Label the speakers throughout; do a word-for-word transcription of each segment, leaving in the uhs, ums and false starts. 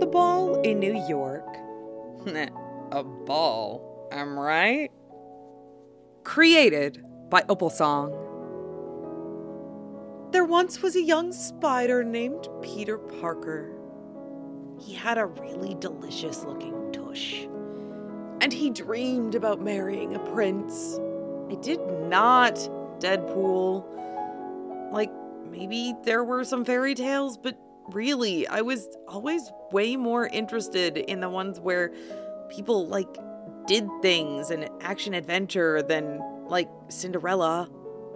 Speaker 1: the ball in New York. A ball, am right? Created by Opalsong. There once was a young spider named Peter Parker. He had a really delicious-looking tush, and he dreamed about marrying a prince. I did not, Deadpool. Like, maybe there were some fairy tales, but really, I was always way more interested in the ones where people, like, did things and action-adventure than, like, Cinderella.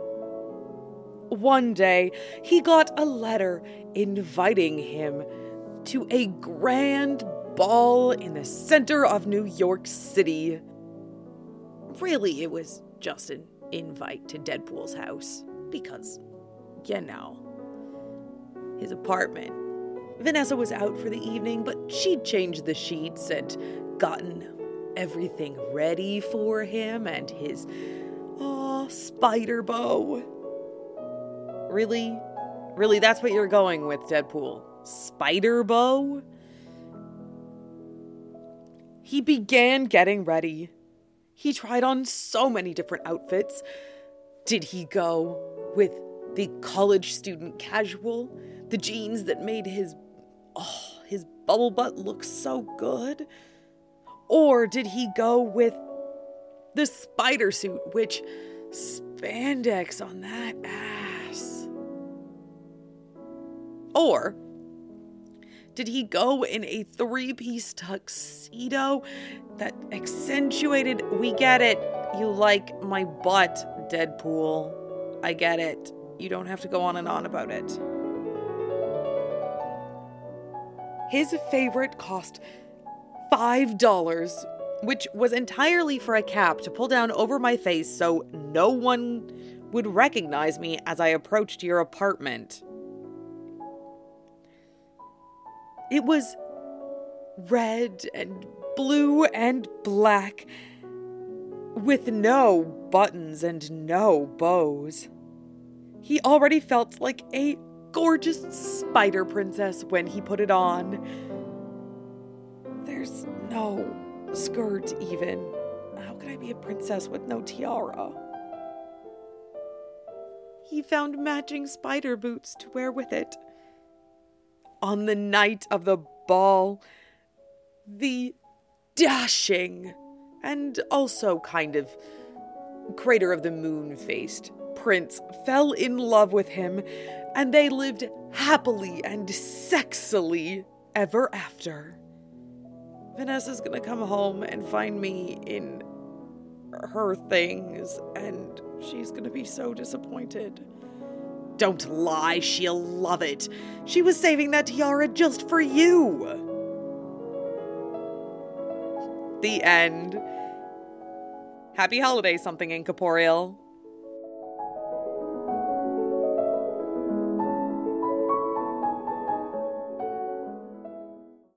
Speaker 1: One day, he got a letter inviting him to a grand ball in the center of New York City. Really, it was just an invite to Deadpool's house, because, you know, his apartment. Vanessa was out for the evening, but she'd changed the sheets and gotten everything ready for him and his, aw, spider bow. Really? Really, that's what you're going with, Deadpool? Spider bow? He began getting ready. He tried on so many different outfits. Did he go with the college student casual? The jeans that made his, oh, his bubble butt look so good? Or did he go with the spider suit, which spandex on that ass? Or did he go in a three-piece tuxedo that accentuated, we get it, you like my butt, Deadpool. I get it. You don't have to go on and on about it. His favorite cost five dollars, which was entirely for a cap to pull down over my face so no one would recognize me as I approached your apartment. It was red and blue and black, with no buttons and no bows. He already felt like a gorgeous spider princess when he put it on. There's no skirt even. How could I be a princess with no tiara? He found matching spider boots to wear with it. On the night of the ball, the dashing and also kind of crater of the moon-faced prince fell in love with him, and they lived happily and sexily ever after. Vanessa's gonna come home and find me in her things, and she's gonna be so disappointed. Don't lie, she'll love it. She was saving that tiara just for you. The end. Happy holidays, something incorporeal.